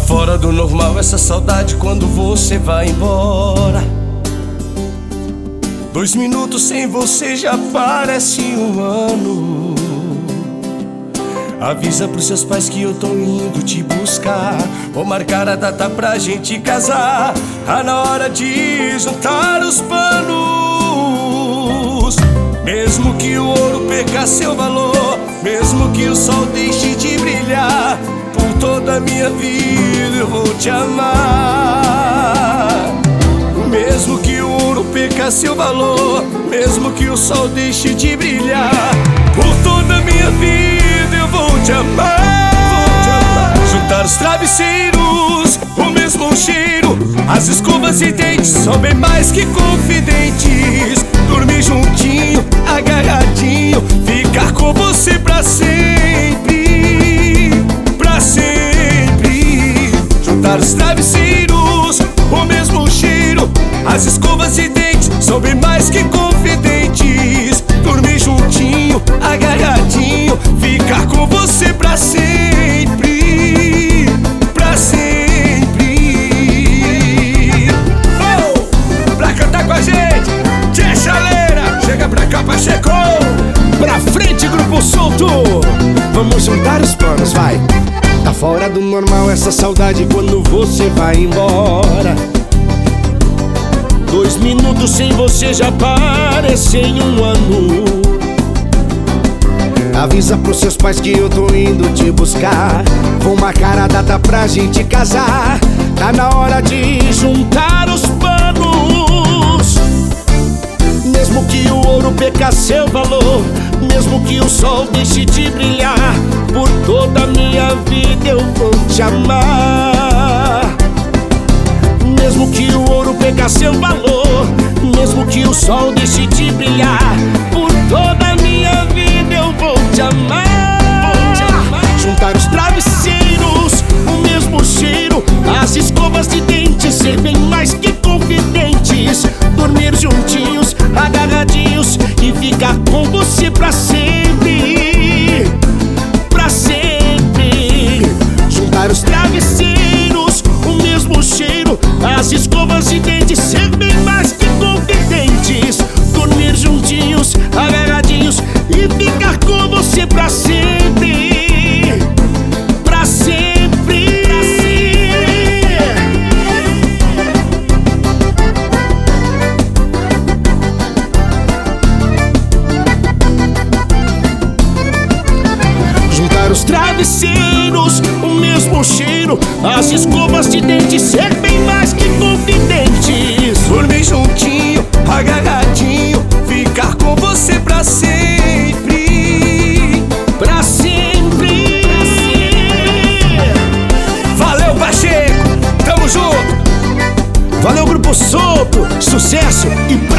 fora do normal essa saudade quando você vai embora. 2 minutos sem você já parece um ano. Avisa pros seus pais que eu tô indo te buscar. Vou marcar a data pra gente casar. Tá na hora de juntar os panos. Mesmo que o ouro perca seu valor, mesmo que o sol deixe de brilhar, por toda a minha vida eu vou te amar. Mesmo que o ouro perca seu valor, mesmo que o sol deixe de brilhar, por toda a minha vida eu vou te amar. Juntar os travesseiros, o mesmo cheiro, as escovas e dentes são bem mais que confidentes. Dormir juntinho, agarradinho, ficar com você pra sempre, pra sempre. Juntar os travesseiros, o mesmo cheiro, as escovas e dentes são bem mais que confidentes. Dormir juntinho, agarradinho, ficar com você pra sempre, pra sempre. Oh! Pra cantar com a gente, Tchê Chaleira, chega pra cá, Pacheco. Pra frente, grupo solto, vamos juntar os panos, vai. Tá fora do normal essa saudade quando você vai embora. 2 minutos sem você já parecem um ano. Avisa pros seus pais que eu tô indo te buscar. Vou marcar a data pra gente casar. Tá na hora de juntar os panos. Mesmo que o ouro perca seu valor, mesmo que o sol deixe de brilhar, por toda a minha vida eu vou te amar. Mesmo que o ouro perca seu valor, mesmo que o sol deixe de brilhar, por toda a minha vida eu vou te amar. Juntar os travesseiros, o mesmo cheiro, as escovas de dentes ser bem mais que confidentes. Dormir juntinhos, agarradinhos e ficar com você pra sempre, pra sempre. Juntar os travesseiros, o mesmo cheiro, as escovas de dentes ser bem mais que confidentes. Dormir juntinhos, agarradinhos e ficar com você pra sempre, pra sempre, pra sempre. Juntar os travesseiros, o mesmo cheiro, as escovas de dentes ser bem mais que confidentes. Dormir juntinho, agarradinho, ficar com você pra sempre, pra sempre. Valeu, Pacheco, tamo junto. Valeu, grupo solto, sucesso e